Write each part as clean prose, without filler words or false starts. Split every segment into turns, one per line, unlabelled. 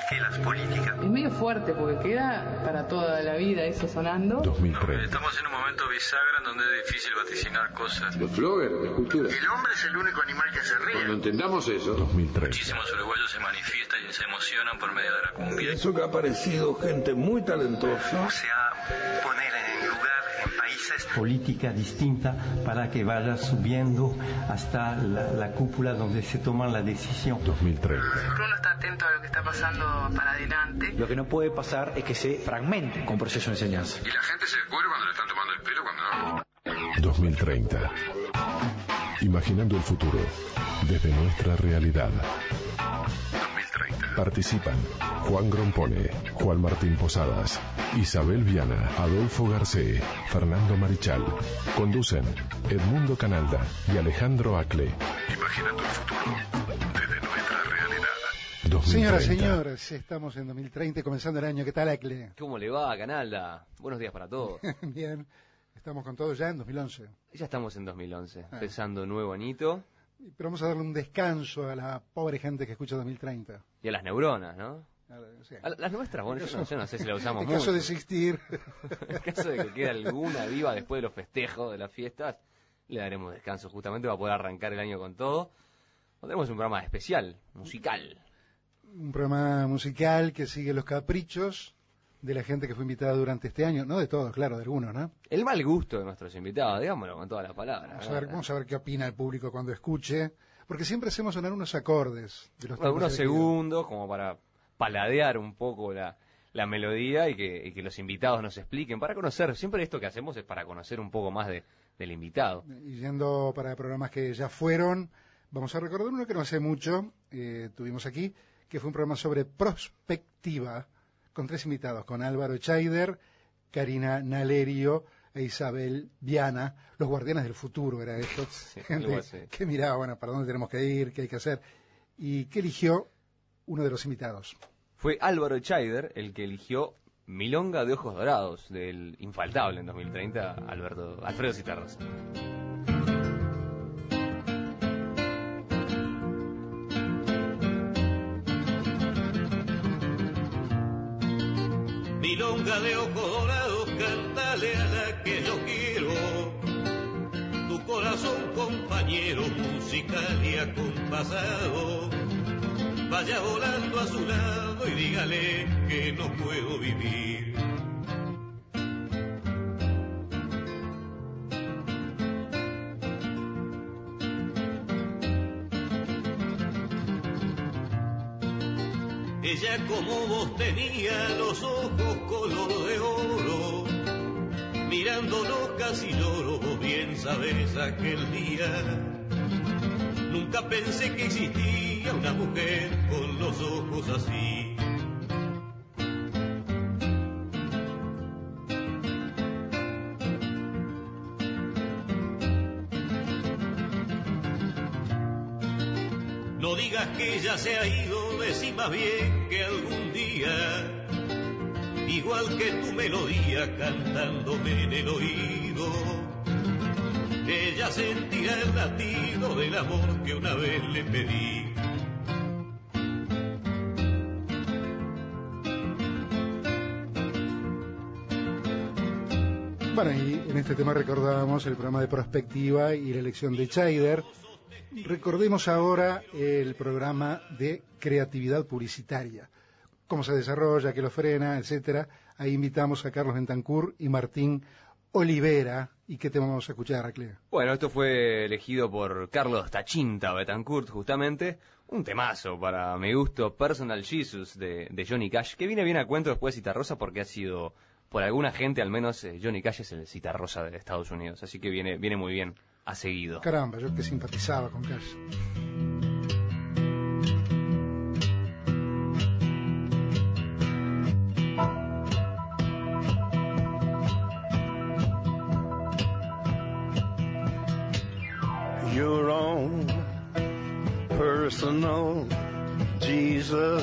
que las políticas.
Es medio fuerte porque queda para toda la vida eso sonando.
2003.
Estamos en un momento bisagra en donde es difícil vaticinar cosas.
Los floggers, la cultura.
El hombre es el único animal que se ríe.
Cuando entendamos eso.
2003.
Muchísimos uruguayos se manifiestan y se emocionan por medio de la cumbia.
Eso que ha aparecido gente muy talentosa.
O sea, poner en lugar en países
política distinta para que vaya subiendo hasta la cúpula donde se toman la decisión.
2003.
Uno está atento a lo que está pasando para adelante.
Lo que no puede pasar es que se fragmente con proceso de enseñanza.
Y la gente se descubre cuando le están tomando el pelo, cuando no.
2030. Imaginando el futuro desde nuestra realidad.
2030.
Participan Juan Grompone, Juan Martín Posadas, Isabel Viana, Adolfo Garcé, Fernando Marichal. Conducen Edmundo Canalda y Alejandro Acle.
Imaginando el futuro desde nuestra realidad.
2030.
Señoras, señores, estamos en 2030, comenzando el año. ¿Qué tal, Acle?
¿Cómo le va, Canalda? Buenos días para todos.
Bien, estamos con todo ya en 2011.
Ya estamos en 2011, empezando un nuevo añito.
Pero vamos a darle un descanso a la pobre gente que escucha 2030.
Y a las neuronas, ¿no?
Sí.
A las nuestras, bueno, yo no sé si la usamos
En
mucho.
caso de existir.
En caso de que quede alguna viva después de los festejos, de las fiestas, le daremos descanso justamente para poder arrancar el año con todo. Tenemos un programa especial, musical.
Un programa musical que sigue los caprichos de la gente que fue invitada durante este año. No de todos, claro, de algunos, ¿no?
El mal gusto de nuestros invitados, digámoslo con todas las palabras.
Vamos a ver qué opina el público cuando escuche. Porque siempre hacemos sonar unos acordes. De los
algunos segundos como para paladear un poco la melodía y que los invitados nos expliquen, para conocer, siempre esto que hacemos es para conocer un poco más del invitado.
Y yendo para programas que ya fueron, vamos a recordar uno que no hace mucho, tuvimos aquí, que fue un programa sobre prospectiva, con 3 invitados, con Álvaro Echaider, Karina Nalerio e Isabel Viana, los guardianes del futuro era esto,
sí,
gente que miraba, bueno, para dónde tenemos que ir, qué hay que hacer, y que eligió uno de los invitados.
Fue Álvaro Echaider el que eligió Milonga de Ojos Dorados, del infaltable en 2030, Alfredo Zitarrosa.
Milonga de ojos dorados, cántale a la que yo quiero. Tu corazón, compañero, musical y acompasado. Vaya volando a su lado y dígale que no puedo vivir. Ella como vos tenía los ojos color de oro, mirándonos casi lloro, vos bien sabés aquel día. Nunca pensé que existía una mujer con los ojos así. No digas que ella se ha ido, decí más bien que algún día, igual que tu melodía cantándome en el oído, ella sentirá el latido del amor que una vez le pedí.
Bueno, y en este tema recordábamos el programa de Prospectiva y la elección de Echaider. Recordemos ahora el programa de creatividad publicitaria, cómo se desarrolla, qué lo frena, etcétera. Ahí invitamos a Carlos Bentancur y Martín Olivera. ¿Y qué tema vamos a escuchar, Araclea?
Bueno, esto fue elegido por Carlos Tachinta Betancourt, justamente. Un temazo para mi gusto, Personal Jesus de Johnny Cash, que viene bien a cuento después de Zitarrosa porque ha sido, por alguna gente al menos, Johnny Cash es el Zitarrosa de Estados Unidos, así que viene muy bien a seguido.
Caramba, yo que simpatizaba con Cash.
Your own personal Jesus,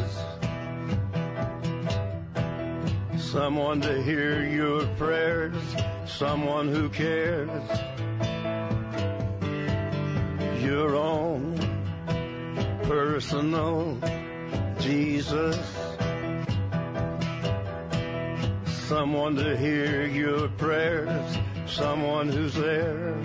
someone to hear your prayers, someone who cares. Your own personal Jesus, someone to hear your prayers, someone who's there.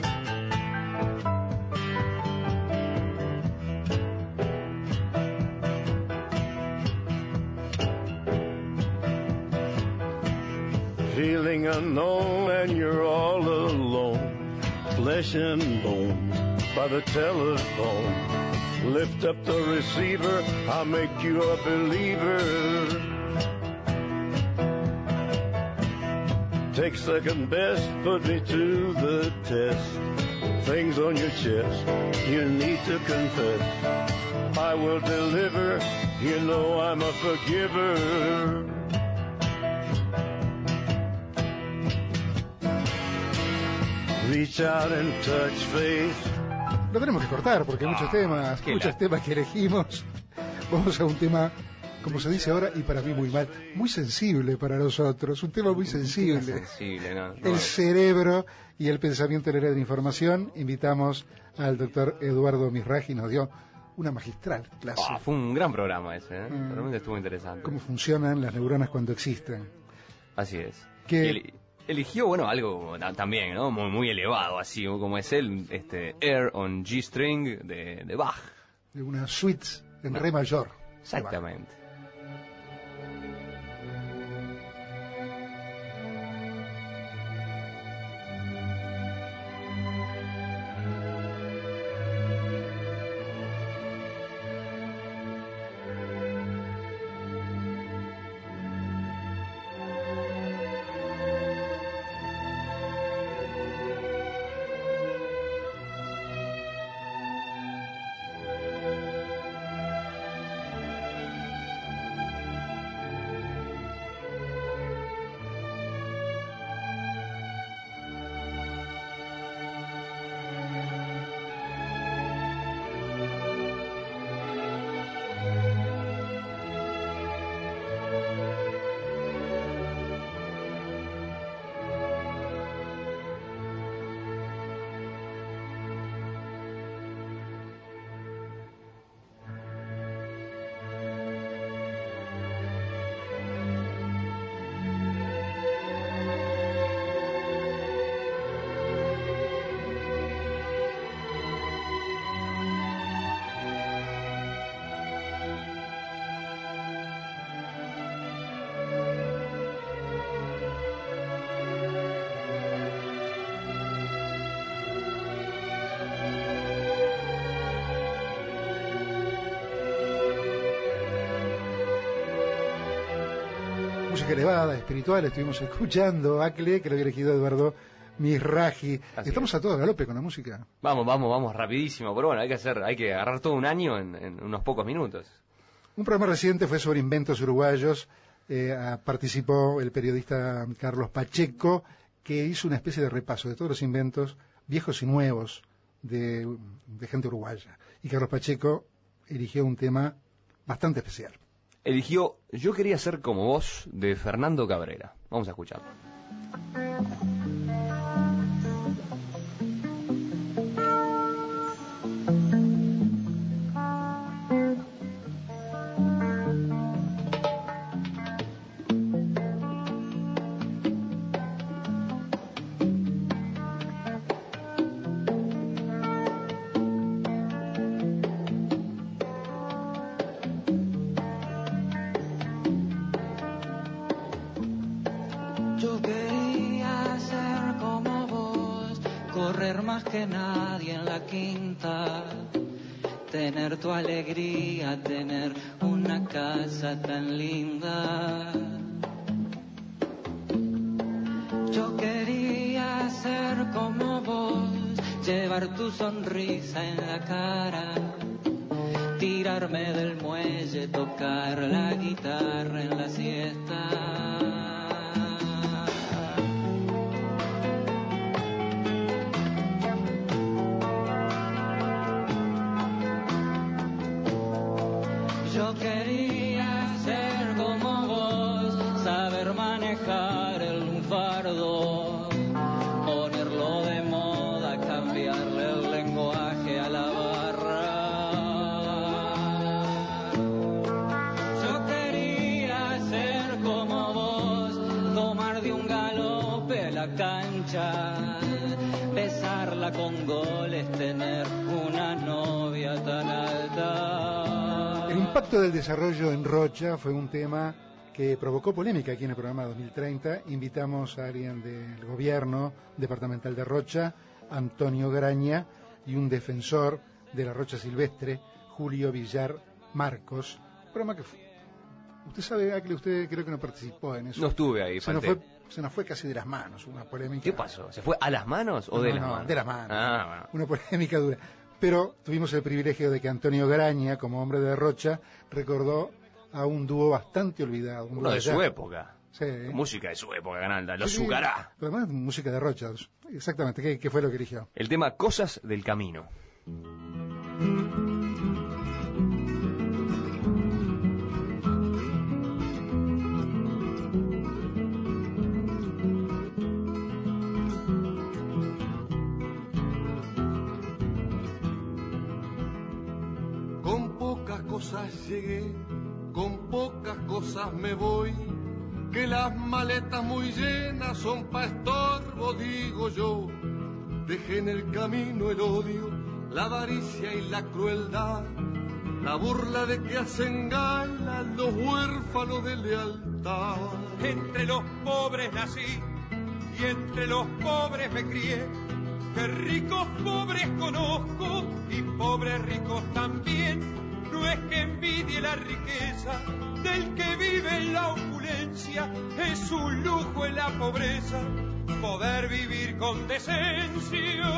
Feeling unknown and you're all alone, flesh and bone by the telephone. Lift up the receiver, I'll make you a believer. Take second best, put me to the test. Things on your chest, you need to confess. I will deliver, you know I'm a forgiver. Reach out and touch faith.
Lo tenemos que cortar porque hay muchos temas que elegimos. Vamos a un tema, como se dice ahora, y para mí muy mal, muy sensible para nosotros, un tema muy sensible. El cerebro y el pensamiento en la era de la información. Invitamos al doctor Eduardo Misraji, nos dio una magistral clase.
Fue un gran programa ese, realmente estuvo interesante.
Cómo funcionan las neuronas cuando existen.
Así es. Eligió, bueno, algo también, ¿no? Muy elevado, así como es él, Air on G-String de Bach.
De una suite en re mayor.
Exactamente.
Música elevada, espiritual, estuvimos escuchando Acle, que lo había elegido Eduardo Misraji. Estamos a todo galope con la música.
Vamos, rapidísimo, pero bueno, hay que agarrar todo un año en unos pocos minutos.
Un programa reciente fue sobre inventos uruguayos, participó el periodista Carlos Pacheco, que hizo una especie de repaso de todos los inventos viejos y nuevos de gente uruguaya. Y Carlos Pacheco eligió un tema bastante especial.
Eligió Yo quería ser como vos, de Fernando Cabrera. Vamos a escucharlo.
Que nadie en la quinta, tener tu alegría, tener una casa tan linda. Yo quería ser como vos, llevar tu sonrisa en la cara, tirarme del muelle, tocar la guitarra en la siesta. Yo quería ser como vos, saber manejar el lunfardo, ponerlo de moda, cambiarle el lenguaje a la barra. Yo quería ser como vos, tomar borracha. Besarla con goles, tener una novia tan alta.
El impacto del desarrollo en Rocha fue un tema que provocó polémica aquí en el programa 2030. Invitamos a alguien del gobierno departamental de Rocha, Antonio Graña, y un defensor de la Rocha Silvestre, Julio Villar Marcos. Programa que usted sabe que usted creo que no participó en eso.
No estuve ahí,
se nos fue casi de las manos, una polémica.
¿Qué pasó? ¿Se fue a las manos o de las manos?
De las manos.
Bueno.
Una polémica dura. Pero tuvimos el privilegio de que Antonio Graña, como hombre de Rocha, recordó a un dúo bastante olvidado.
Uno de su época.
Sí.
Música de su época, Canalda. Los Zucará.
Pero además música de Rocha. Exactamente. ¿Qué fue lo que eligió?
El tema Cosas del Camino.
Llegué, con pocas cosas me voy, que las maletas muy llenas son pa' estorbo, digo yo. Dejé en el camino el odio, la avaricia y la crueldad, la burla de que hacen gala los huérfanos de lealtad.
Entre los pobres nací y entre los pobres me crié, que ricos pobres conozco y pobres ricos también. No es que envidie la riqueza del que vive en la opulencia, es un lujo en la pobreza poder vivir con decencia.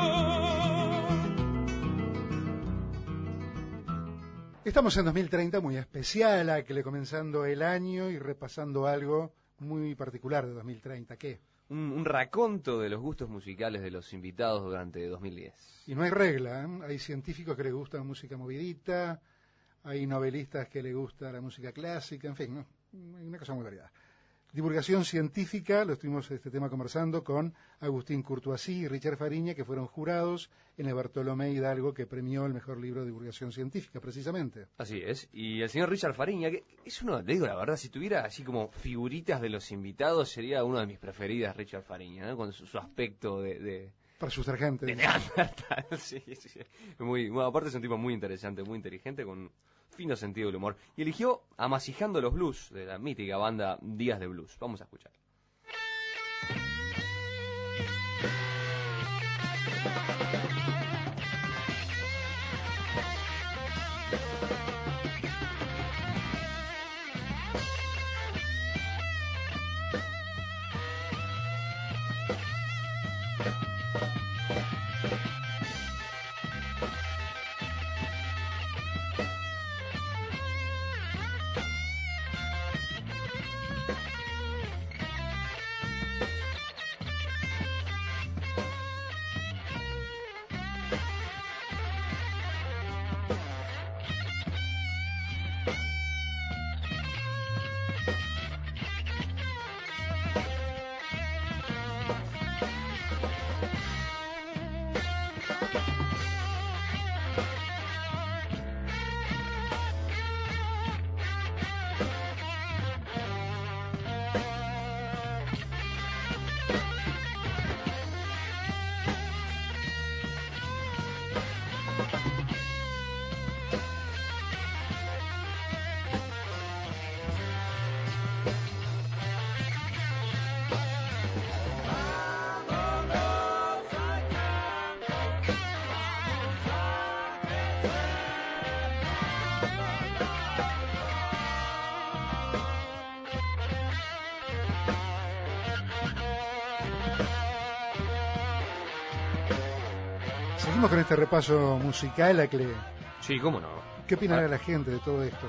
Estamos en 2030, muy especial, aquel comenzando el año y repasando algo muy particular de 2030. ¿Qué?
Un raconto de los gustos musicales de los invitados durante 2010.
Y no hay regla, ¿eh? Hay científicos que les gusta la música movidita, hay novelistas que les gusta la música clásica, en fin, ¿no? Hay una cosa muy variada. Divulgación científica, lo estuvimos este tema conversando con Agustín Courtoisí y Richard Fariña, que fueron jurados en el Bartolomé Hidalgo, que premió el mejor libro de divulgación científica, precisamente.
Así es, y el señor Richard Fariña, que es uno, le digo la verdad, si tuviera así como figuritas de los invitados, sería uno de mis preferidas, Richard Fariña, ¿no? Con su aspecto de
para asustar gente.
De Neandertal, sí. Bueno, aparte es un tipo muy interesante, muy inteligente, con fino sentido del humor. Y eligió Amasijando los Blues, de la mítica banda Días de Blues. Vamos a escuchar.
Seguimos con este repaso musical, Acle.
Sí, cómo no.
¿Qué opinará la gente de todo esto?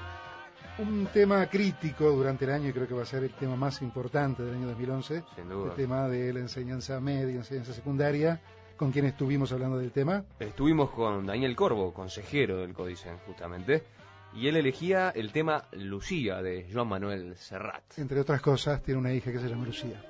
Un tema crítico durante el año, y creo que va a ser el tema más importante del año 2011.
Sin duda.
El tema de la enseñanza media, enseñanza secundaria. ¿Con quién estuvimos hablando del tema?
Estuvimos con Daniel Corvo, consejero del Códicen, justamente. Y él elegía el tema Lucía, de Joan Manuel Serrat.
Entre otras cosas, tiene una hija que se llama Lucía.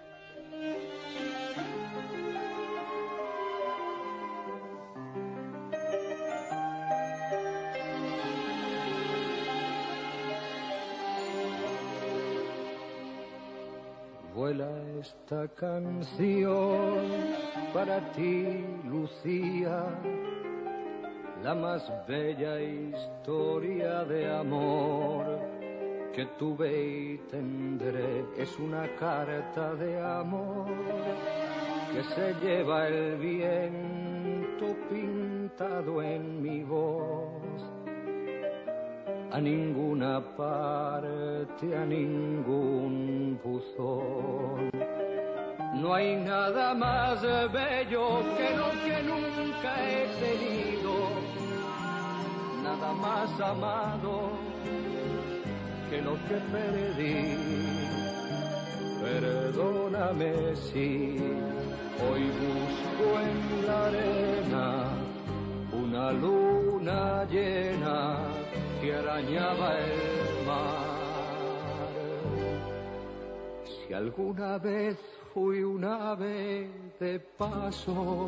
vuela esta canción para ti, Lucía, la más bella historia de amor que tuve y tendré. Es una carta de amor que se lleva el viento pintado en mi voz. A ninguna parte, a ningún buzón. No hay nada más bello que lo que nunca he tenido, nada más amado que lo que perdí. Perdóname si hoy busco en la arena una luna llena que arañaba el mar. Si alguna vez fui un ave de paso,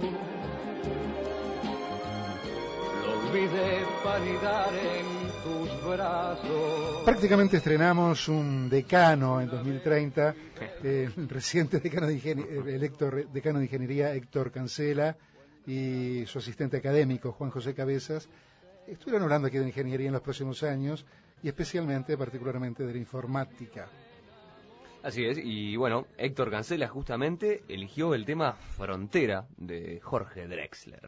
lo olvidé para anidar en tus brazos.
Prácticamente estrenamos un decano en 2030, el reciente decano de Ingeniería Héctor Cancela y su asistente académico Juan José Cabezas. Estuvieron hablando aquí de ingeniería en los próximos años y especialmente, particularmente, de la informática.
Así es, y bueno, Héctor Cancela justamente eligió el tema Frontera de Jorge Drexler.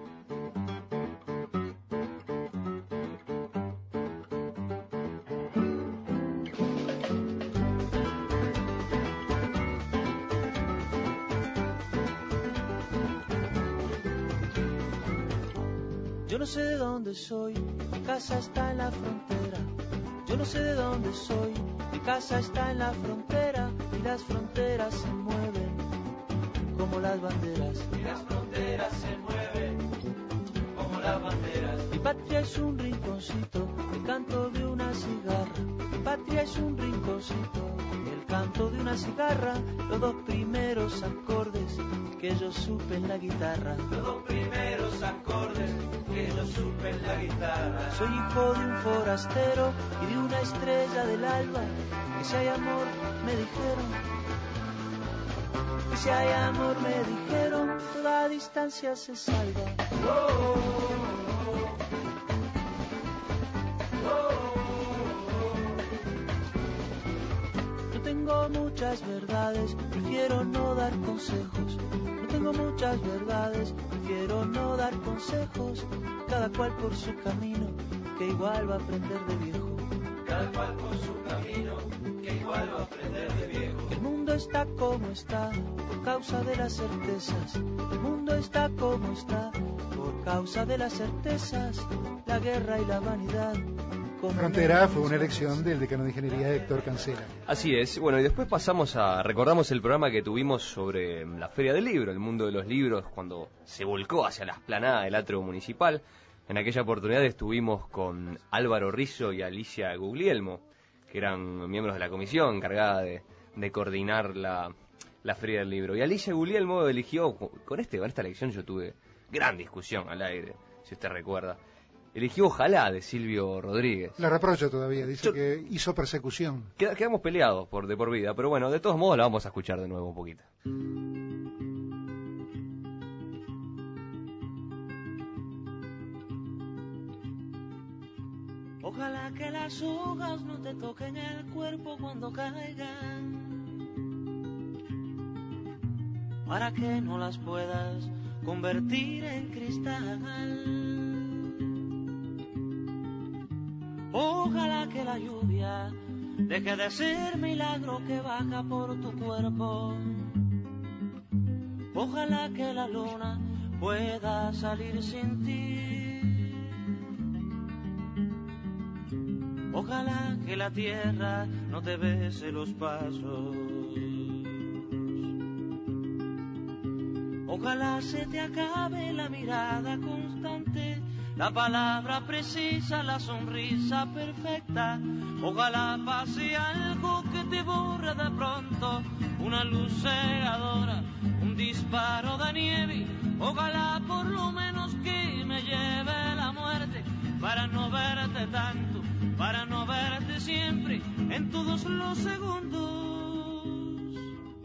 Yo no sé de dónde soy, mi casa está en la frontera. Yo no sé de dónde soy, mi casa está en la frontera. Y las fronteras se mueven como las banderas.
Y las fronteras se mueven como las banderas.
Mi patria es un rinconcito, el canto de una cigarra. Mi patria es un rinconcito, el canto de una cigarra. Los dos primeros acordes que yo supe en la guitarra.
Los dos primeros acordes que yo supe en la guitarra.
Soy hijo de un forastero y de una estrella del alba. Que si hay amor, me dijeron. Que si hay amor, me dijeron, toda distancia se salva. No tengo muchas verdades, prefiero no dar consejos. No tengo muchas verdades, prefiero no dar consejos. Cada cual por su camino, que igual va a aprender de viejo.
Cada cual por su camino, que igual va a aprender de viejo.
El mundo está como está, por causa de las certezas. El mundo está como está, por causa de las certezas. La guerra y la vanidad.
Frontera fue una elección del decano de Ingeniería Héctor Cancela.
Así es, bueno, y después recordamos el programa que tuvimos sobre la Feria del Libro, el mundo de los libros, cuando se volcó hacia la explanada del atrio municipal. En aquella oportunidad estuvimos con Álvaro Rizzo y Alicia Guglielmo, que eran miembros de la comisión encargada de coordinar la Feria del Libro. Y Alicia Guglielmo eligió, con esta elección yo tuve gran discusión al aire, si usted recuerda. Eligió Ojalá de Silvio Rodríguez.
La reprocho todavía, dice que hizo persecución.
Quedamos peleados de por vida, pero bueno, de todos modos la vamos a escuchar de nuevo un poquito.
Ojalá que las hojas no te toquen el cuerpo cuando caigan, para que no las puedas convertir en cristal. Ojalá que la lluvia deje de ser milagro que baja por tu cuerpo. Ojalá que la luna pueda salir sin ti. Ojalá que la tierra no te bese los pasos. Ojalá se te acabe la mirada constante, la palabra precisa, la sonrisa perfecta. Ojalá pase algo que te borre de pronto, una luz cegadora, un disparo de nieve. Ojalá por lo menos que me lleve la muerte, para no verte tanto, para no verte siempre, en todos los segundos.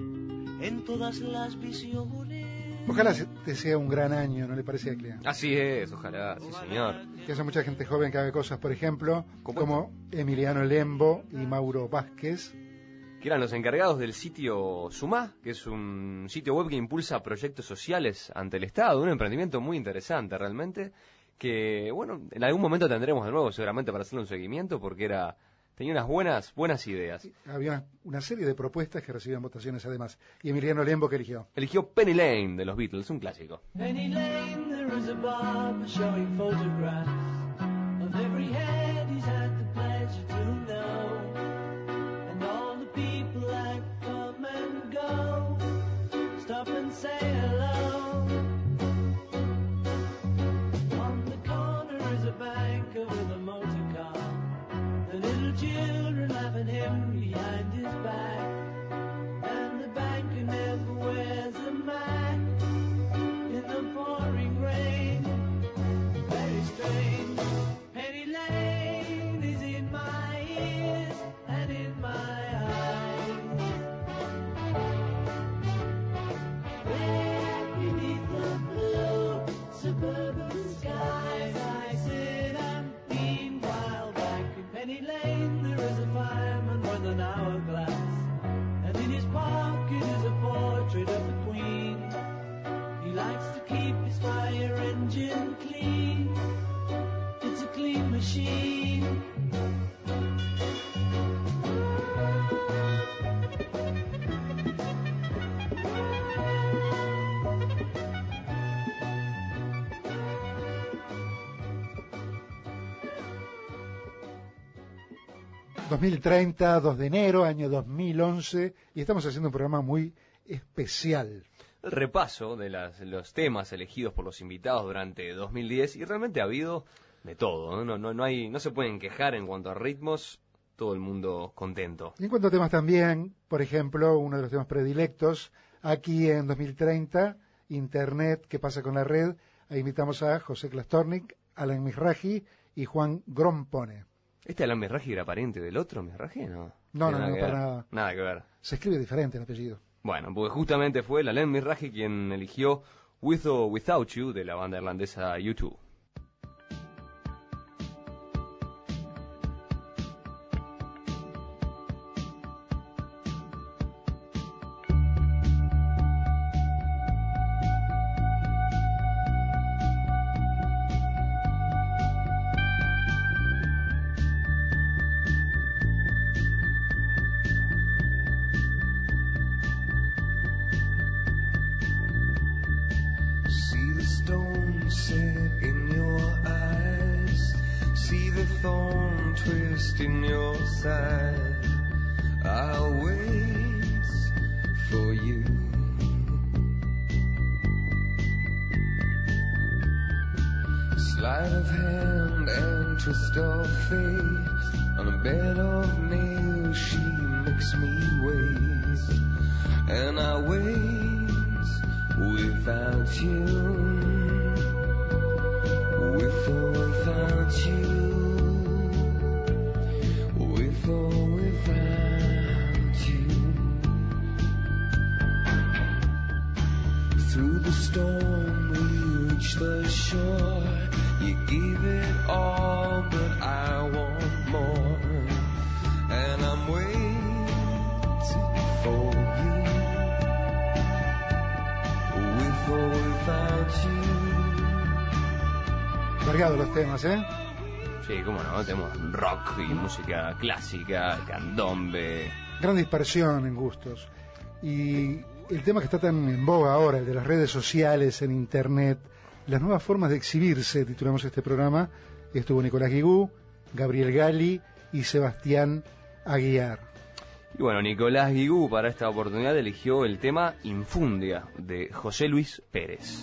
en todas las visiones.
Ojalá te sea un gran año, ¿no le parece, Clean?
Así es, ojalá, sí señor.
Que haya mucha gente joven que haga cosas, por ejemplo, como Emiliano Lembo y Mauro Vázquez,
que eran los encargados del sitio Sumá, que es un sitio web que impulsa proyectos sociales ante el Estado, un emprendimiento muy interesante realmente, que bueno, en algún momento tendremos de nuevo seguramente para hacerle un seguimiento, porque tenía unas buenas ideas.
Sí, había una serie de propuestas que recibían votaciones además. ¿Y Emiliano Lembo qué eligió?
Eligió Penny Lane de los Beatles, un clásico.
Penny Lane, there is a barber showing photographs of every head he's had the pleasure to know, and all the people that come and go stop and say hello. On the corner is a banker with a motor car, the little children laughing him behind his back, and the banker never wears a mask in the pouring rain. Very strange. Penny Lane is in my ears and in my eyes. There beneath the blue suburban skies, I sit and beam while back in Penny Lane there is a fireman with an hourglass, and in his pocket is a portrait of the Queen. He likes to keep his fire engine clean. It's a clean machine.
...2030, 2 de enero, año 2011... ...y estamos haciendo un programa muy especial.
El repaso de los temas elegidos por los invitados durante 2010... ...y realmente ha habido de todo, ¿no? No se pueden quejar en cuanto a ritmos... ...todo el mundo contento.
Y en cuanto a temas también... ...por ejemplo, uno de los temas predilectos... ...aquí en 2030... Internet, ¿qué pasa con la red? Ahí invitamos a José Klastornik, Alan Mizrahi y Juan Grompone.
¿Este Alan Mizrahi era pariente del otro Mizrahi? No,
no, para nada.
Nada que ver.
Se escribe diferente el apellido.
Bueno, porque justamente fue el Alan Mizrahi quien eligió With or Without You de la banda irlandesa U2.
Los temas, ¿eh?
Sí, cómo no, tenemos rock y música clásica, candombe.
Gran dispersión en gustos. Y el tema que está tan en boga ahora, el de las redes sociales, en internet, las nuevas formas de exhibirse, titulamos este programa. Estuvo Nicolás Guigú, Gabriel Gali y Sebastián Aguiar.
Y bueno, Nicolás Guigú para esta oportunidad eligió el tema Infundia de José Luis Pérez.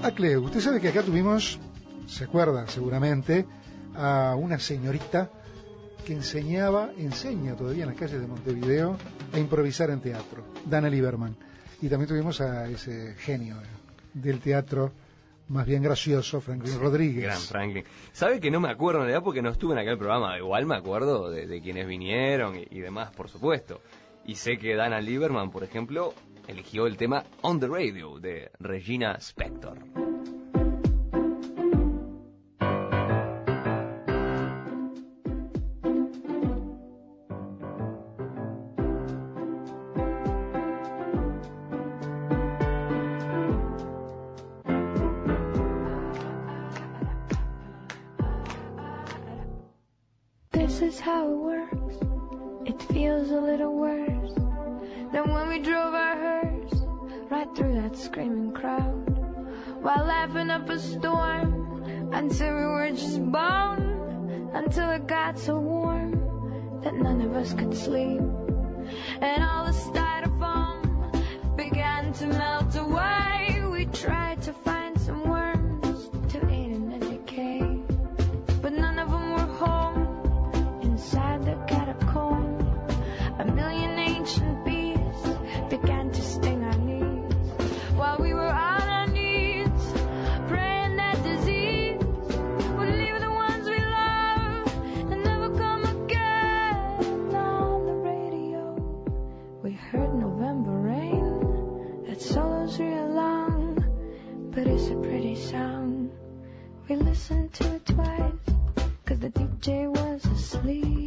Cleo, usted sabe que acá tuvimos, se acuerda seguramente, a una señorita que enseña todavía en las calles de Montevideo a improvisar en teatro, Dana Lieberman. Y también tuvimos a ese genio del teatro más bien gracioso, Franklin Rodríguez.
Gran Franklin. ¿Sabe que no me acuerdo en realidad porque no estuve en aquel programa? Igual me acuerdo de quienes vinieron y demás, por supuesto. Y sé que Dana Lieberman, por ejemplo, eligió el tema On the Radio de Regina Spektor.
This is how it works. It feels a little worse than when we drove our hearse right through that screaming crowd while laughing up a storm until we were just bone, until it got so warm that none of us could sleep, and all the styrofoam began to melt away. We tried to find some worms to eat in the decay, but none of them were home. Inside the catacomb, a million ancient bees began to sting our knees while we were on our knees, praying that disease would leave the ones we love and never come again. On the radio, we heard November rain. That solo's real long, but it's a pretty song. We listened to it twice, 'cause the DJ was asleep.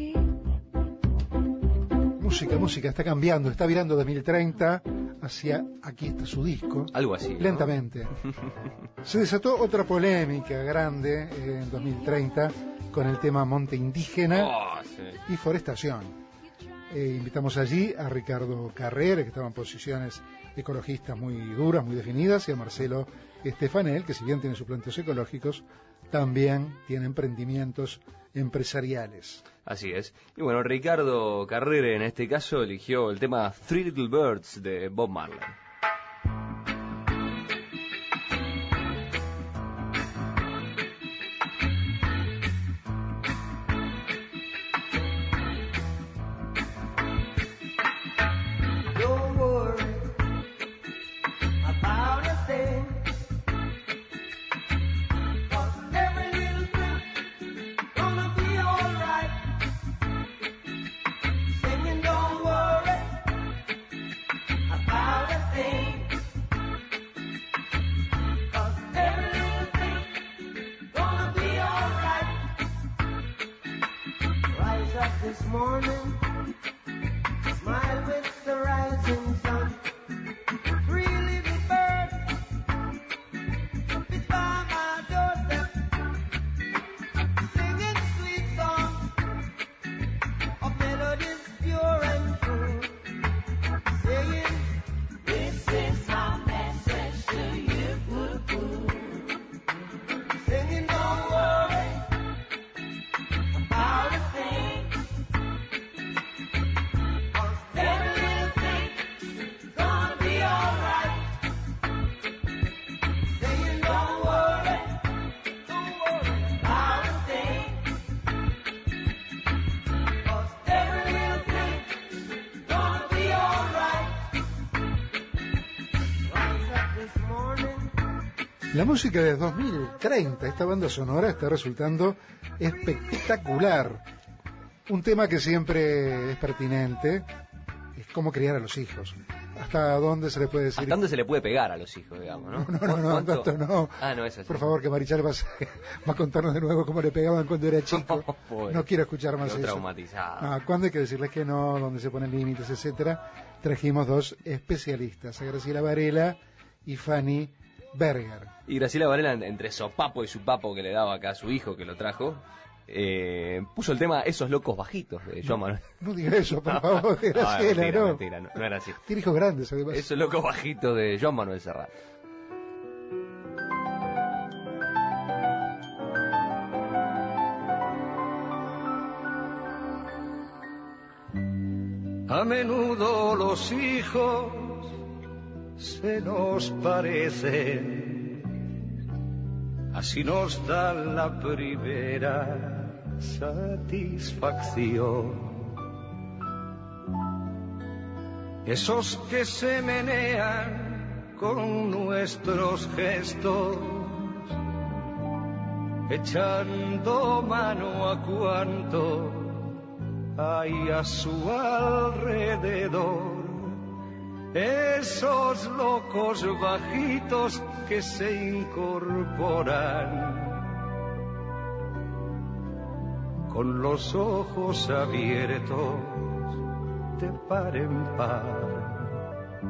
Música, está cambiando, está virando 2030 hacia aquí está su disco.
Algo así, ¿no?
Lentamente. Se desató otra polémica grande en 2030 con el tema Monte Indígena y Forestación. Invitamos allí a Ricardo Carrera, que estaba en posiciones ecologistas muy duras, muy definidas, y a Marcelo Estefanel, que si bien tiene sus planteos ecológicos, también tiene emprendimientos empresariales.
Así es. Y bueno, Ricardo Carrera en este caso eligió el tema Three Little Birds de Bob Marley.
La música de 2030, esta banda sonora está resultando espectacular. Un tema que siempre es pertinente es cómo criar a los hijos. ¿Hasta dónde se le puede decir?
¿Hasta dónde se le puede pegar a los hijos, digamos, no?
No, tanto no.
Ah, no es así.
Por favor, que Marichal va a contarnos de nuevo cómo le pegaban cuando era chico. No quiero escuchar más eso.
Traumatizado.
Cuando hay que decirles que no, dónde se ponen límites, etcétera. Trajimos dos especialistas, a Graciela Varela y Fanny Berger.
Y Graciela Varela, entre sopapo y supapo que le daba acá a su hijo que lo trajo, puso el tema Esos locos bajitos de Joan Manuel.
No diga eso, por favor, Graciela, no.
Mentira, no era así.
Tiene hijos grandes, además.
Esos locos bajitos de Joan Manuel Serrat.
A menudo los hijos se nos parecen así nos da la primera satisfacción. Esos que se menean con nuestros gestos, echando mano a cuanto hay a su alrededor. Esos locos bajitos que se incorporan con los ojos abiertos de par en par,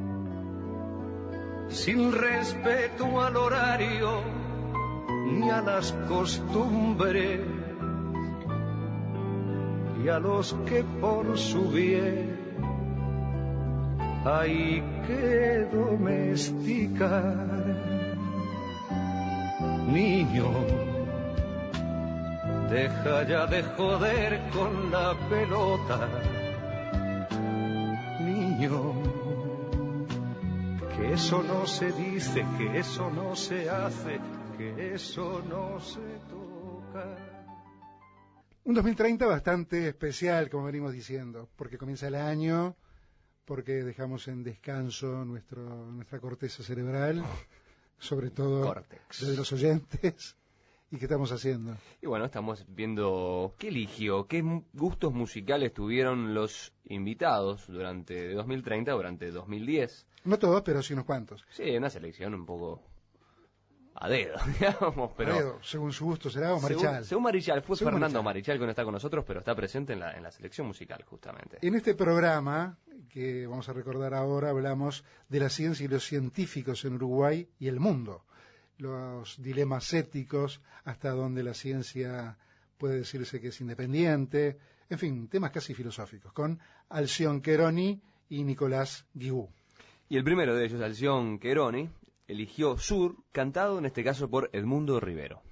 sin respeto al horario ni a las costumbres, y a los que por su bien hay que domesticar. Niño, deja ya de joder con la pelota. Niño, que eso no se dice, que eso no se hace, que eso no se toca.
Un 2030 bastante especial, como venimos diciendo, porque comienza el año, porque dejamos en descanso nuestra corteza cerebral, sobre todo de los oyentes. ¿Y qué estamos haciendo?
Y bueno, estamos viendo qué eligió, qué gustos musicales tuvieron los invitados durante 2030, durante 2010.
No todos, pero sí unos cuantos.
Sí, una selección un poco a dedo, digamos, pero...
A dedo, según su gusto será, o Marichal.
Según Marichal, fue según Fernando Marichal que no está con nosotros, pero está presente en la selección musical, justamente.
En este programa, que vamos a recordar ahora, hablamos de la ciencia y los científicos en Uruguay y el mundo. Los dilemas éticos, hasta donde la ciencia puede decirse que es independiente, en fin, temas casi filosóficos, con Alción Queroni y Nicolás Guigú.
Y el primero de ellos, Alción Queroni, eligió Sur, cantado en este caso por Edmundo Rivero.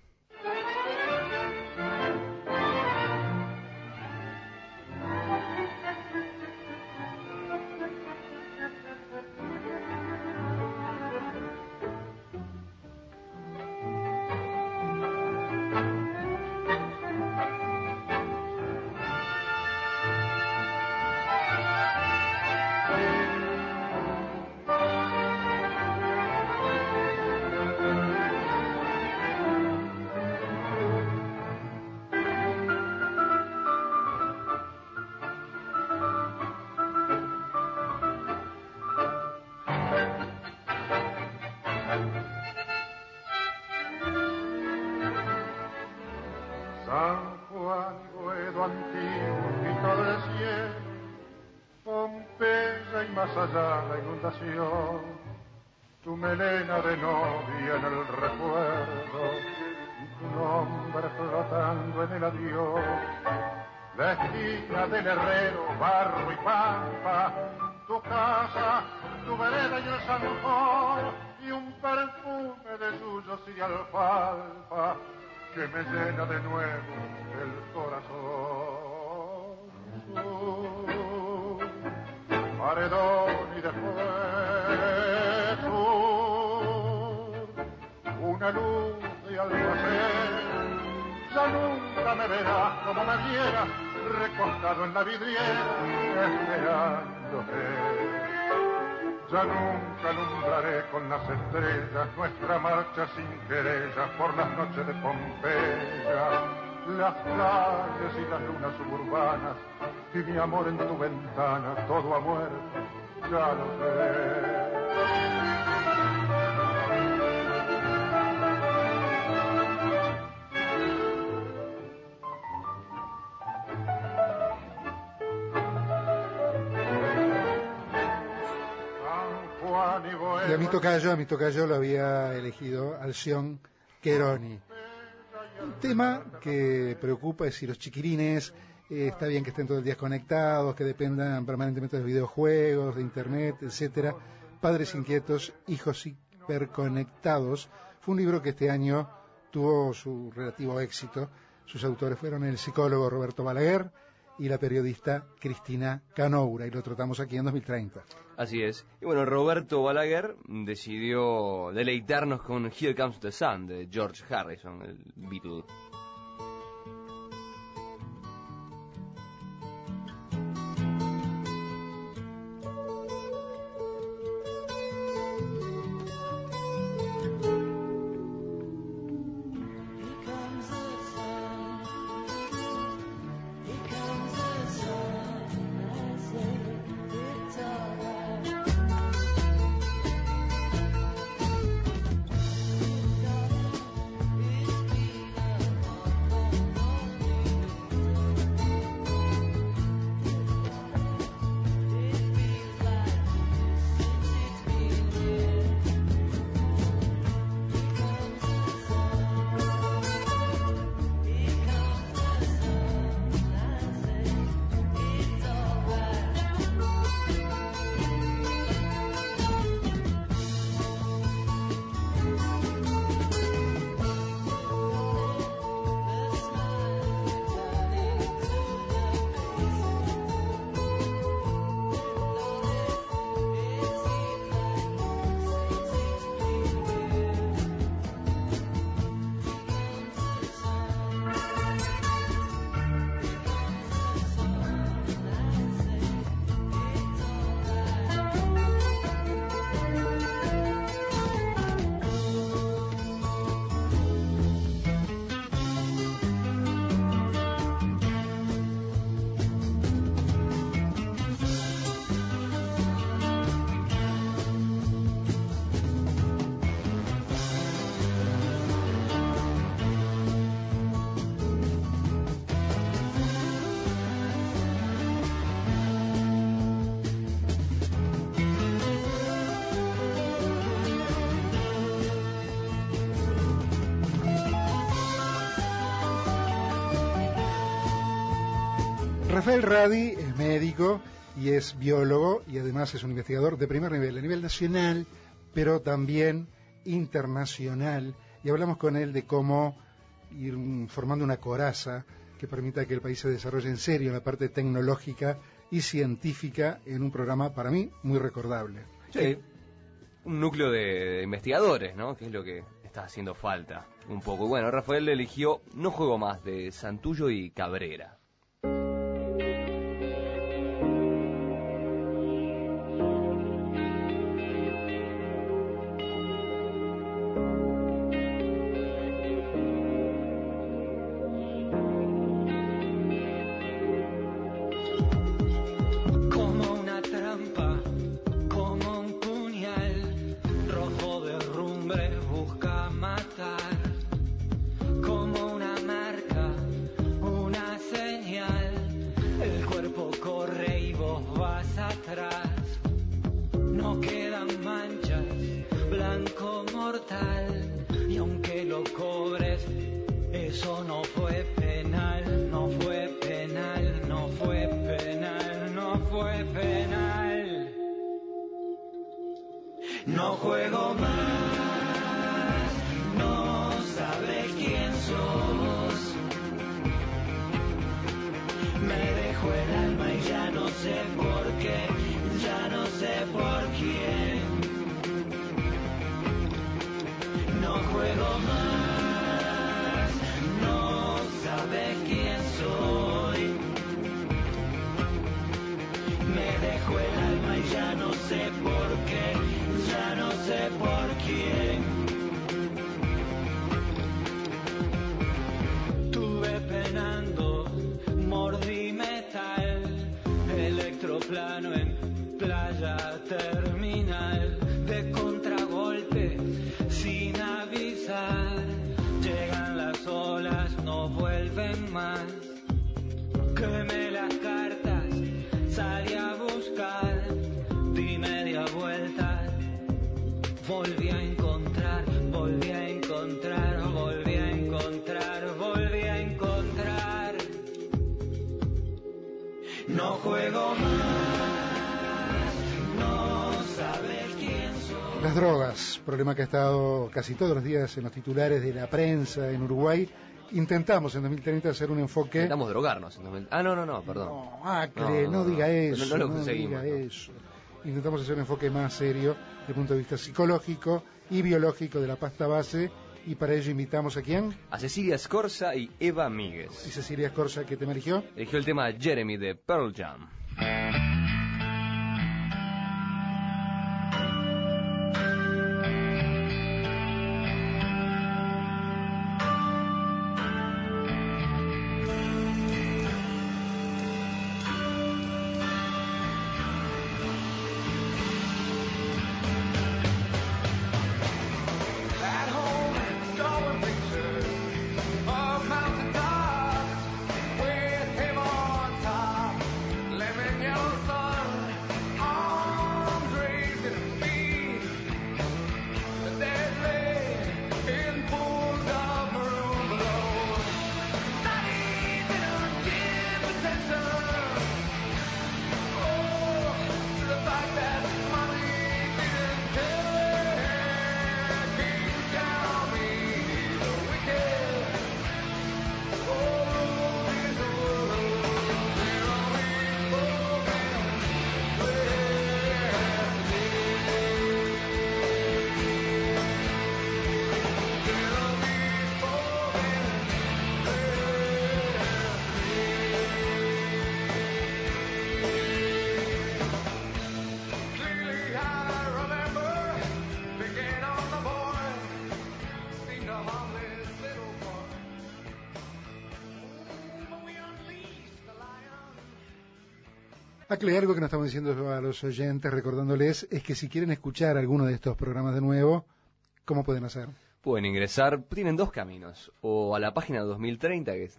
Tu melena de novia en el recuerdo, tu nombre flotando en el adiós, la esquina del herrero, barro y pampa, tu casa, tu vereda y el zanjón, y un perfume de suyos y de alfalfa que me llena de nuevo el corazón. Paredón y después una luz de almacén. Ya nunca me verás como me vieras, recostado en la vidriera, esperándote. Ya nunca alumbraré con las estrellas nuestra marcha sin querella por las noches de Pompeya, las calles y las lunas suburbanas, y mi amor en tu ventana, todo ha muerto, ya lo sé.
Y a mi tocayo lo había elegido Alción Queroni. Un tema que preocupa es si los chiquirines está bien que estén todo el día conectados, que dependan permanentemente de videojuegos, de internet, etcétera. Padres inquietos, hijos hiperconectados. Fue un libro que este año tuvo su relativo éxito. Sus autores fueron el psicólogo Roberto Balaguer y la periodista Cristina Canoura, y lo tratamos aquí en 2030.
Así es. Y bueno, Roberto Balaguer decidió deleitarnos con Here Comes the Sun de George Harrison, el Beatle.
Rafael Radi es médico y es biólogo y además es un investigador de primer nivel, a nivel nacional, pero también internacional. Y hablamos con él de cómo ir formando una coraza que permita que el país se desarrolle en serio en la parte tecnológica y científica en un programa, para mí, muy recordable.
Sí, un núcleo de investigadores, ¿no? Que es lo que está haciendo falta un poco. Y bueno, Rafael eligió No Juego Más, de Santullo y Cabrera.
No juego más, no sabes quién sos. Me dejó el alma y ya no sé por qué, ya no sé por quién. No juego más, no sabes quién soy. Me dejó el alma y ya no sé por qué, ya no sé por quién. Tuve penando, mordí metal, electroplano en playa terminal, de contragolpe sin avisar, llegan las olas, no vuelven más. Quemé las cartas, salí a buscar, di media vuelta, volví a encontrar, volví a encontrar, volví a encontrar, volví a encontrar. No juego más, no sabes quién soy.
Las drogas, problema que ha estado casi todos los días en los titulares de la prensa en Uruguay intentamos en 2030 hacer un enfoque...
Intentamos drogarnos en 2030. Ah, no, perdón.
No diga eso,
no lo
no
conseguimos.
diga eso. Intentamos hacer un enfoque más serio desde el punto de vista psicológico y biológico de la pasta base, y para ello invitamos ¿a quién?
A Cecilia Scorza y Eva Míguez.
¿Y Cecilia Scorza qué tema eligió?
Eligió el tema Jeremy de Pearl Jam.
Algo que nos estamos diciendo a los oyentes, recordándoles, es que si quieren escuchar alguno de estos programas de nuevo, ¿cómo pueden hacer?
Pueden ingresar, tienen dos caminos, o a la página 2030, que es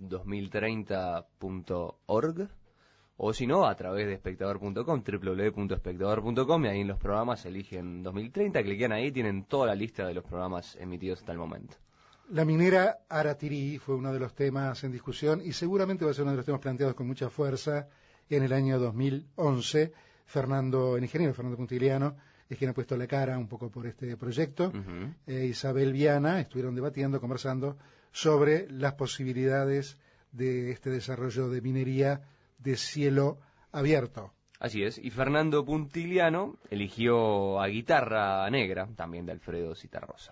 2030.org, o si no, a través de espectador.com, www.espectador.com, y ahí en los programas eligen 2030, cliquean ahí, tienen toda la lista de los programas emitidos hasta el momento.
La minera Aratirí fue uno de los temas en discusión y seguramente va a ser uno de los temas planteados con mucha fuerza en el año 2011. El ingeniero Fernando Puntiliano es quien ha puesto la cara un poco por este proyecto. Isabel Viana estuvieron debatiendo, conversando sobre las posibilidades de este desarrollo de minería de cielo abierto.
Así es, y Fernando Puntiliano eligió a Guitarra Negra, también de Alfredo Citarrosa.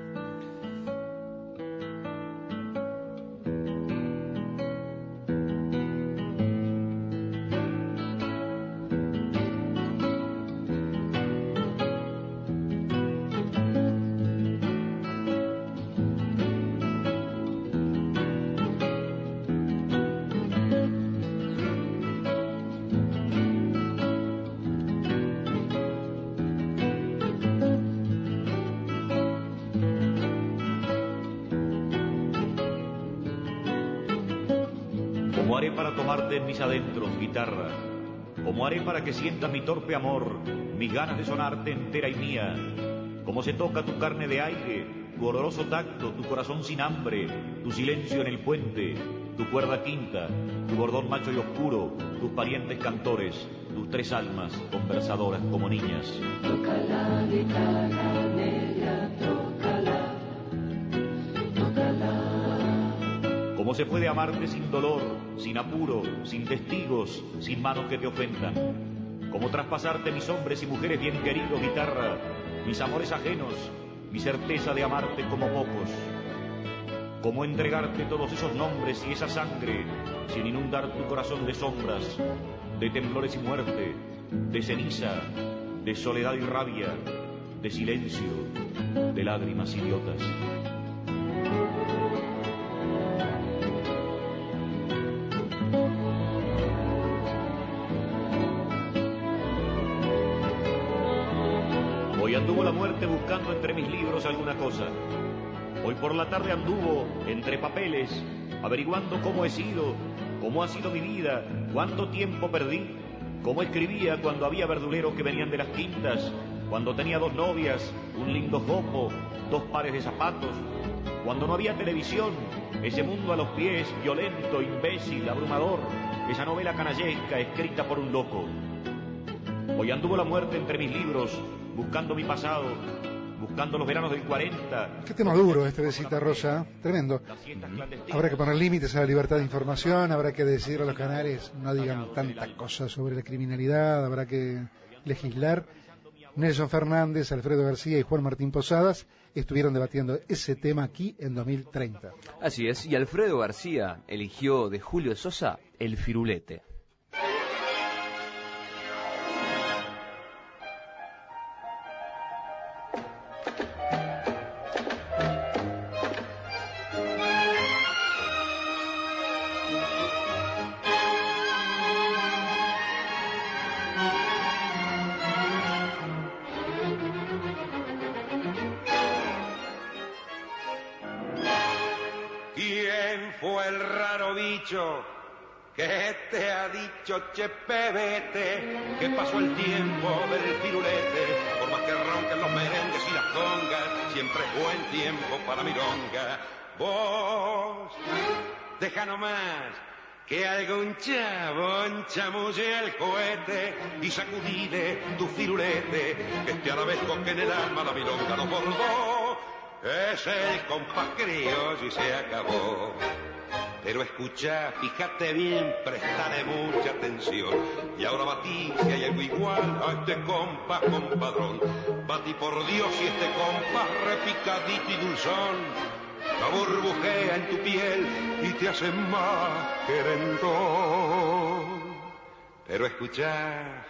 ¿Cómo haré para tomarte en mis adentros, guitarra? ¿Cómo haré para que sientas mi torpe amor, mis ganas de sonarte entera y mía? ¿Cómo se toca tu carne de aire, tu oloroso tacto, tu corazón sin hambre, tu silencio en el puente, tu cuerda quinta, tu bordón macho y oscuro, tus parientes cantores, tus tres almas conversadoras como niñas?
Tócala, guitarra negra, tócala, tócala.
¿Cómo se puede amarte sin dolor, sin apuro, sin testigos, sin manos que te ofendan? ¿Cómo traspasarte mis hombres y mujeres bien queridos, guitarra, mis amores ajenos, mi certeza de amarte como pocos? ¿Cómo entregarte todos esos nombres y esa sangre sin inundar tu corazón de sombras, de temblores y muerte, de ceniza, de soledad y rabia, de silencio, de lágrimas idiotas? Hoy anduvo la muerte buscando entre mis libros alguna cosa. Hoy por la tarde anduvo entre papeles, averiguando cómo he sido, cómo ha sido mi vida, cuánto tiempo perdí, cómo escribía cuando había verduleros que venían de las quintas, cuando tenía dos novias, un lindo jopo, dos pares de zapatos, cuando no había televisión, ese mundo a los pies, violento, imbécil, abrumador, esa novela canallesca escrita por un loco. Hoy anduvo la muerte entre mis libros, buscando mi pasado,
buscando los veranos del 40.
Qué tema duro este de Citarrosa, tremendo. Habrá que poner límites a la libertad de información, habrá que decir a los canales no digan tanta cosa sobre la criminalidad, habrá que legislar. Nelson Fernández, Alfredo García y Juan Martín Posadas estuvieron debatiendo ese tema aquí en 2030.
Así es, y Alfredo García eligió de Julio Sosa El Firulete.
¿Qué te ha dicho Chepe Vete? Que pasó el tiempo del firulete. Por más que ronquen los merengues y las congas, siempre es buen tiempo para milonga. Vos, deja nomás que algún chabón chamulle el cohete y sacudile tu firulete, que esté a la vez con que en el alma la milonga no bordó. Es el compás criollo y se acabó. Pero escucha, fíjate bien, prestale mucha atención. Y ahora batí si hay algo igual a este compás, compadrón. Batí por Dios si este compás repicadito y dulzón la burbujea en tu piel y te hace más querendón. Pero escucha,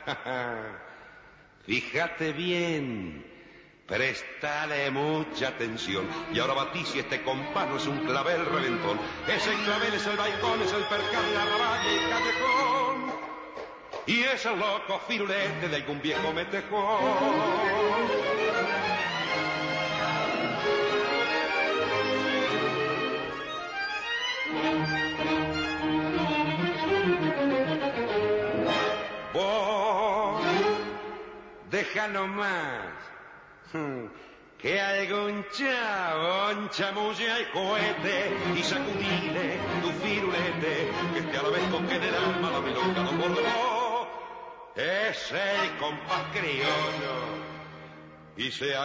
fíjate bien, prestale mucha atención. Y ahora batí si este compás no es un clavel reventón. Ese clavel es el balcón, es el percal, la raballa y el callejón. Y es el loco firulete de algún viejo metejón. Vos, deja nomás que algún chabón chamulle al cohete y sacudile tu firulete, que esté a la vez con que en el alma la milonga no bordó. Es el compás criollo y se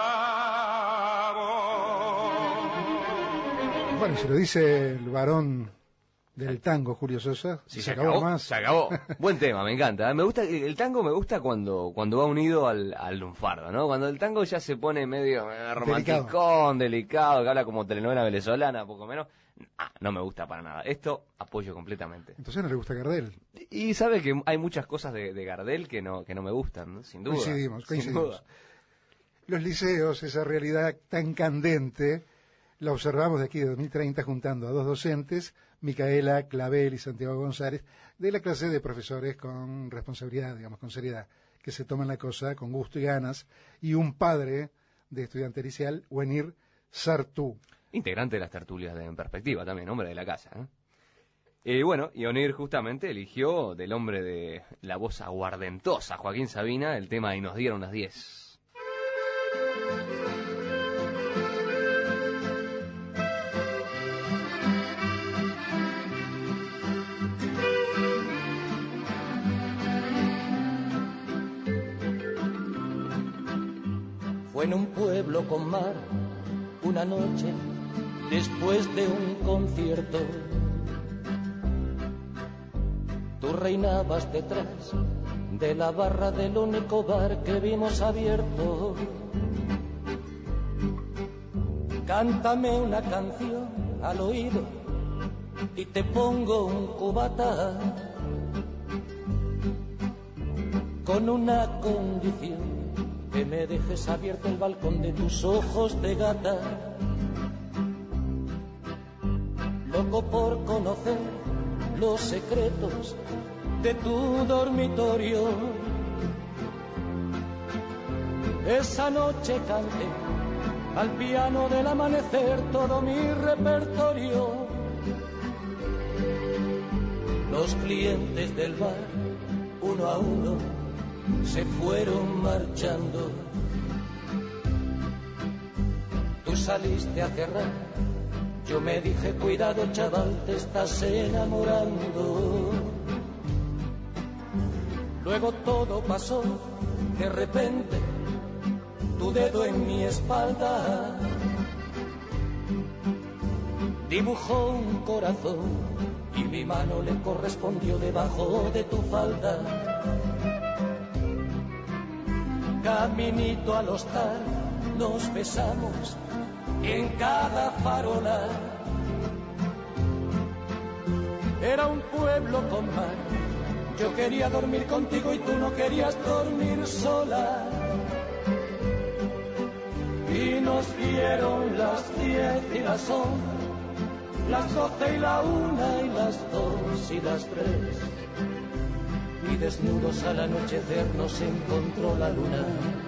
acabó.
Bueno, si lo dice el varón del tango, Julio Sosa,
Sí,
se acabó más.
Se acabó. Buen tema, me encanta. Me gusta, el tango me gusta cuando va unido al lunfardo, ¿no? Cuando el tango ya se pone medio romanticón, delicado, que habla como telenovela venezolana, poco menos. No me gusta para nada. Esto apoyo completamente.
Entonces no le gusta Gardel.
Y sabe que hay muchas cosas de Gardel que no me gustan, ¿no? Sin duda.
Coincidimos.
Sin duda.
Los liceos, esa realidad tan candente, la observamos de aquí de 2030 juntando a dos docentes, Micaela Clavel y Santiago González, de la clase de profesores con responsabilidad, digamos, con seriedad, que se toman la cosa con gusto y ganas, y un padre de estudiante inicial, Wenir Sartú.
Integrante de las tertulias de En Perspectiva también, hombre de la casa, ¿eh? Y bueno, y Onir justamente eligió del hombre de la voz aguardentosa, Joaquín Sabina, el tema Y nos dieron las 10.
Fue en un pueblo con mar, una noche después de un concierto. Tú reinabas detrás de la barra del único bar que vimos abierto. Cántame una canción al oído y te pongo un cubata, con una condición: que me dejes abierto el balcón de tus ojos de gata. Loco por conocer los secretos de tu dormitorio. Esa noche canté al piano del amanecer todo mi repertorio. Los clientes del bar, uno a uno, se fueron marchando. Tú saliste a cerrar, yo me dije: cuidado chaval, te estás enamorando. Luego todo pasó de repente, tu dedo en mi espalda. Dibujó un corazón y mi mano le correspondió debajo de tu falda. Caminito al hostal nos besamos en cada farola. Era un pueblo con mar, yo quería dormir contigo y tú no querías dormir sola. Y nos dieron las 10 y las 11, las 12 y la 1 y las 2 y las 3. Y desnudos al anochecer nos encontró la luna.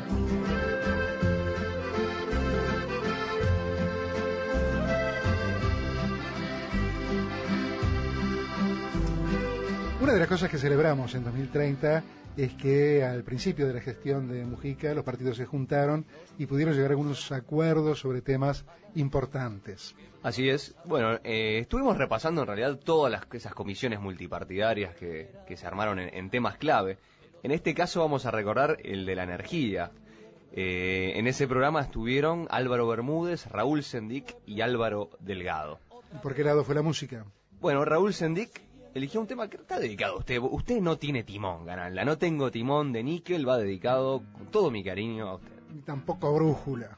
Una de las cosas que celebramos en 2030 es que al principio de la gestión de Mujica los partidos se juntaron y pudieron llegar a algunos acuerdos sobre temas importantes.
Así es. Bueno, estuvimos repasando en realidad todas esas comisiones multipartidarias que se armaron en temas clave. En este caso vamos a recordar el de la energía. En ese programa estuvieron Álvaro Bermúdez, Raúl Sendic y Álvaro Delgado.
¿Y por qué lado fue la música?
Bueno, Raúl Sendic eligió un tema que está dedicado a usted. Usted no tiene timón, Ganalda. No tengo timón de níquel, va dedicado con todo mi cariño a usted.
Y tampoco brújula.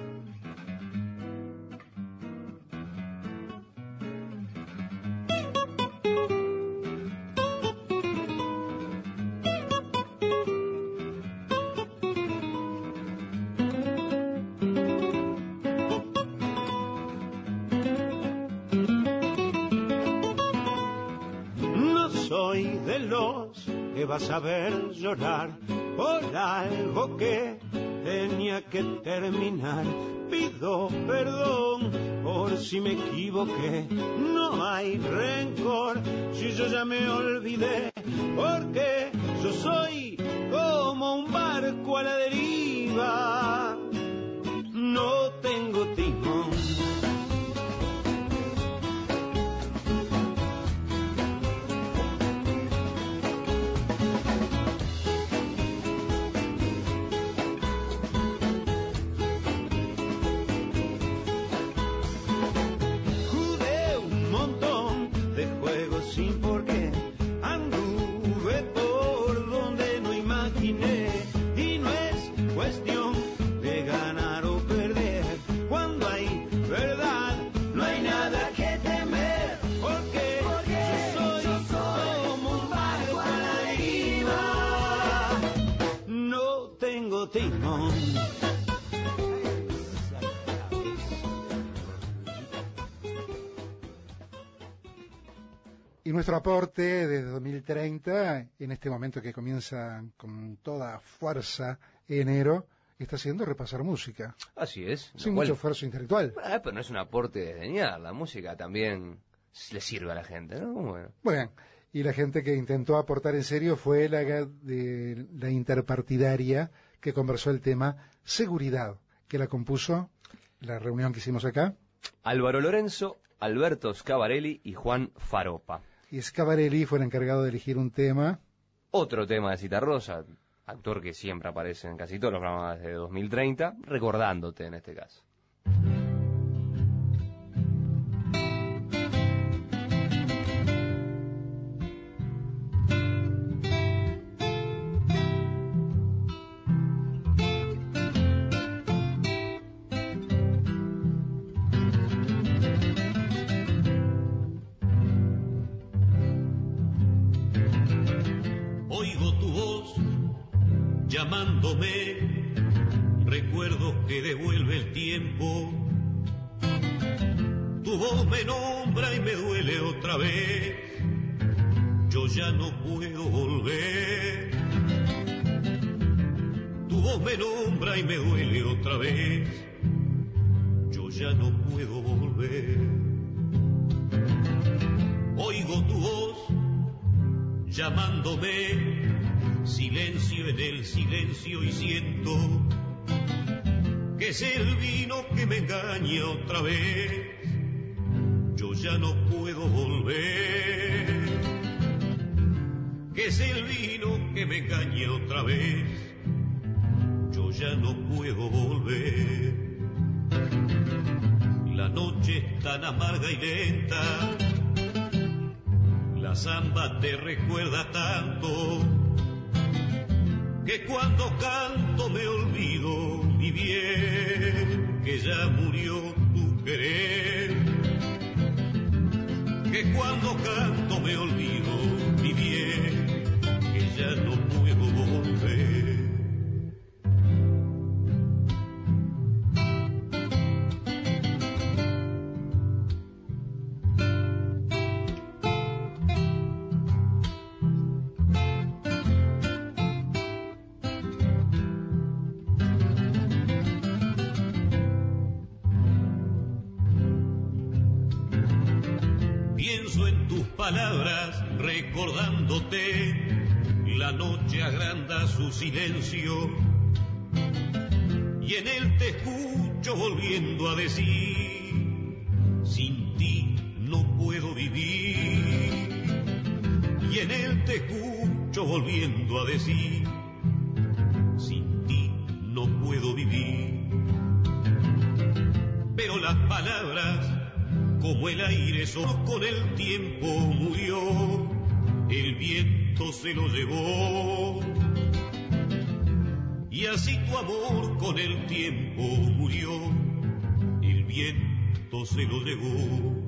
Vas a ver llorar por algo que tenía que terminar. Pido perdón por si me equivoqué. No hay rencor si yo ya me olvidé, porque yo soy como un barco a la deriva. No tengo timón.
Y nuestro aporte desde 2030, en este momento que comienza con toda fuerza enero, está haciendo repasar música.
Así es.
Sin mucho esfuerzo intelectual.
Pero no es un aporte desdeñar, la música también le sirve a la gente, ¿no? Bueno.
Muy bien. Y la gente que intentó aportar en serio fue de la interpartidaria que conversó el tema seguridad, que la compuso la reunión que hicimos acá.
Álvaro Lorenzo, Alberto Scavarelli y Juan Faropa.
Y Scavarelli fue el encargado de elegir un tema.
Otro tema de Citarrosa, actor que siempre aparece en casi todos los programas de 2030, recordándote en este caso.
Llamándome, recuerdo que devuelve el tiempo. Tu voz me nombra y me duele otra vez. Yo ya no puedo volver. Tu voz me nombra y me duele otra vez. Yo ya no puedo volver. Oigo tu voz llamándome. Silencio en el silencio y siento que es el vino que me engaña otra vez. Yo ya no puedo volver. Que es el vino que me engaña otra vez. Yo ya no puedo volver. La noche es tan amarga y lenta, la samba te recuerda tanto, que cuando canto me olvido mi bien, que ya murió tu querer. Que cuando canto me olvido mi bien, que ya no puedo volver. Palabras recordándote, la noche agranda su silencio y en él te escucho volviendo a decir, sin ti no puedo vivir. Y en él te escucho volviendo a decir, sin ti no puedo vivir. Pero las palabras, como el aire, solo con el tiempo murió, el viento se lo llevó. Y así tu amor con el tiempo murió, el viento se lo llevó.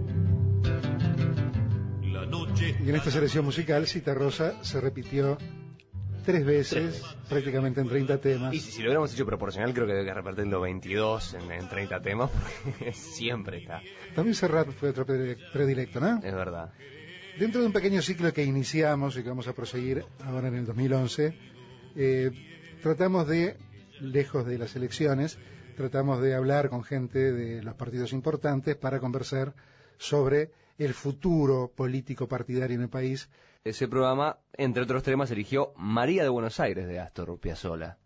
La noche...
Y en esta selección musical, Citarrosa se repitió 3 veces, prácticamente en 30 temas.
Y si lo hubiéramos hecho proporcional, creo que debe repartirlo 22 en 30 temas, porque siempre está.
También Serrat fue otro predilecto, ¿no?
Es verdad.
Dentro de un pequeño ciclo que iniciamos y que vamos a proseguir ahora en el 2011, tratamos de, lejos de las elecciones, tratamos de hablar con gente de los partidos importantes para conversar sobre el futuro político partidario en el país.
Ese programa, entre otros temas, eligió María de Buenos Aires de Astor Piazzolla.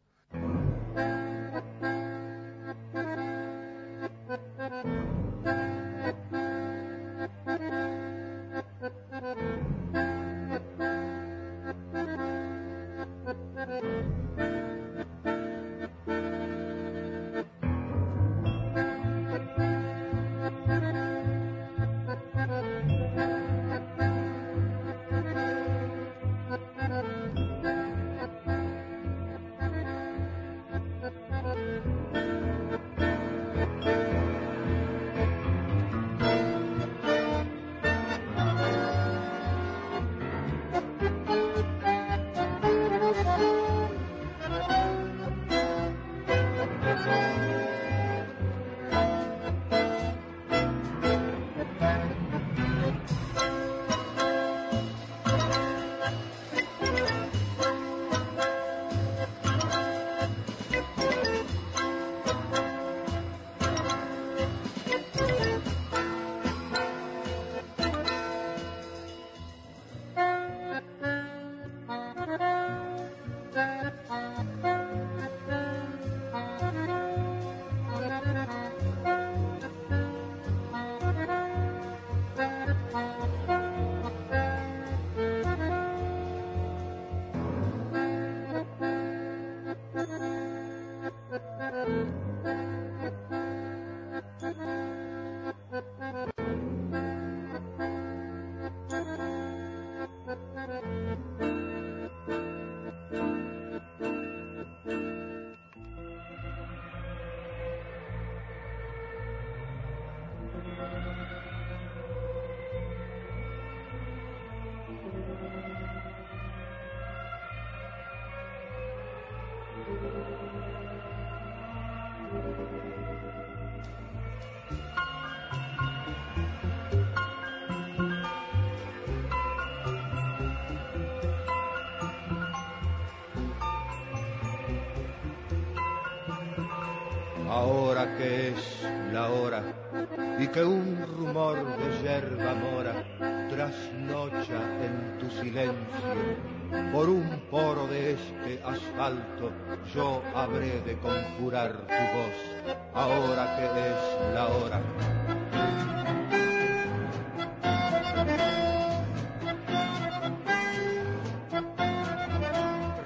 Ahora que es la hora y que un rumor de yerba mora trasnocha en tu silencio, por un poro de este asfalto yo habré de conjurar tu voz. Ahora que es la hora.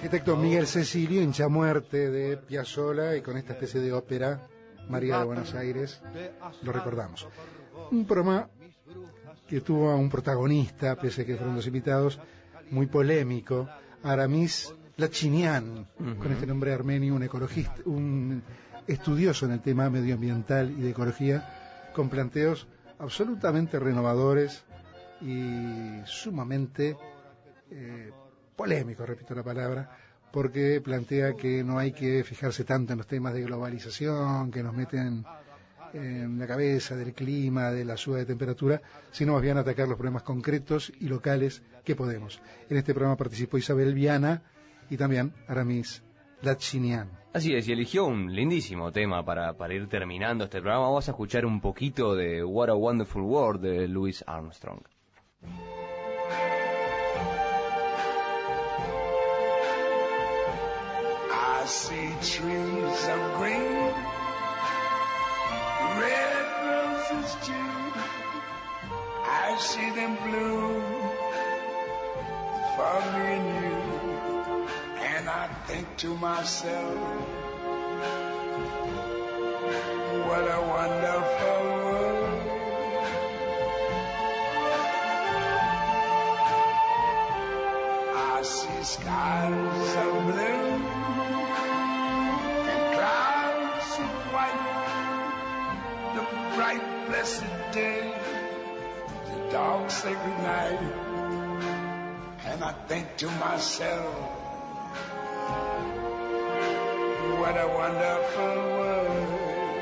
arquitecto Miguel Cecilio, hincha muerte de Piazzolla, y con esta especie de ópera, María de Buenos Aires, lo recordamos. Un programa que tuvo a un protagonista, pese a que fueron los invitados, muy polémico, Aramis Lachinian, con este nombre armenio, un ecologista, un estudioso en el tema medioambiental y de ecología, con planteos absolutamente renovadores y sumamente polémicos, repito la palabra, porque plantea que no hay que fijarse tanto en los temas de globalización, que nos meten en la cabeza del clima, de la suba de temperatura, sino más bien atacar los problemas concretos y locales que podemos. En este programa participó Isabel Viana y también Aramis Lachinian.
Así es, y eligió un lindísimo tema para ir terminando este programa. Vamos a escuchar un poquito de What a Wonderful World de Louis Armstrong.
I see trees of green, red roses too. I see them bloom for me and you. And I think to myself, what a wonderful world. I see skies of blue and clouds of white, the bright blessed day, the dark sacred night. And I think to myself, what a wonderful world.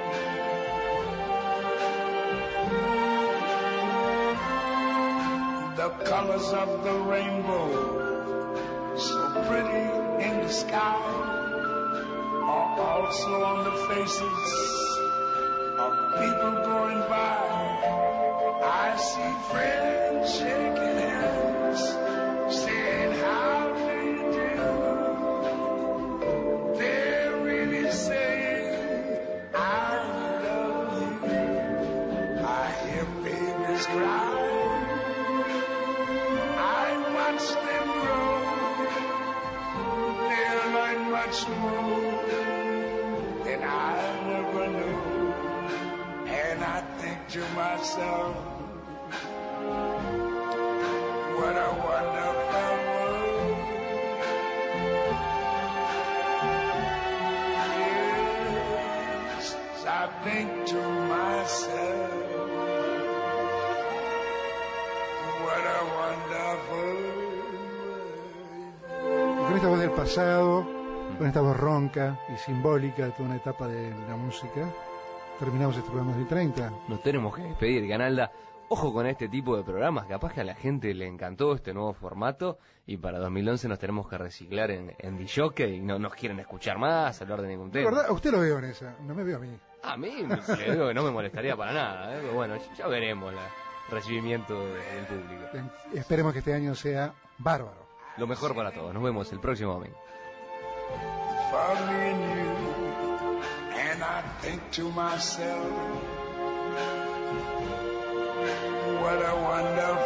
The colors of the rainbow, so pretty in the sky, are also on the faces of people going by. I see friends shaking hands, saying how do you do. They're really saying I love you. I hear babies cry, I watch them grow. They'll learn much more than I never knew. And I think to myself, what a wonderful world. Yes, I think to myself, what a wonderful world.
Con esta voz del pasado, con esta voz ronca y simbólica de toda una etapa de la música, terminamos este programa 2030.
Nos tenemos que despedir, Canalda. Ojo con este tipo de programas, capaz que a la gente le encantó este nuevo formato y para 2011 nos tenemos que reciclar en DJ y no nos quieren escuchar más, hablar de ningún tema.
¿Verdad? A usted lo veo en esa, no me veo a mí.
A mí le digo que no me molestaría para nada, pero bueno, ya veremos el recibimiento del público.
Esperemos que este año sea bárbaro.
Lo mejor para todos, nos vemos el próximo domingo.
For me and you, and I think to myself, what a wonderful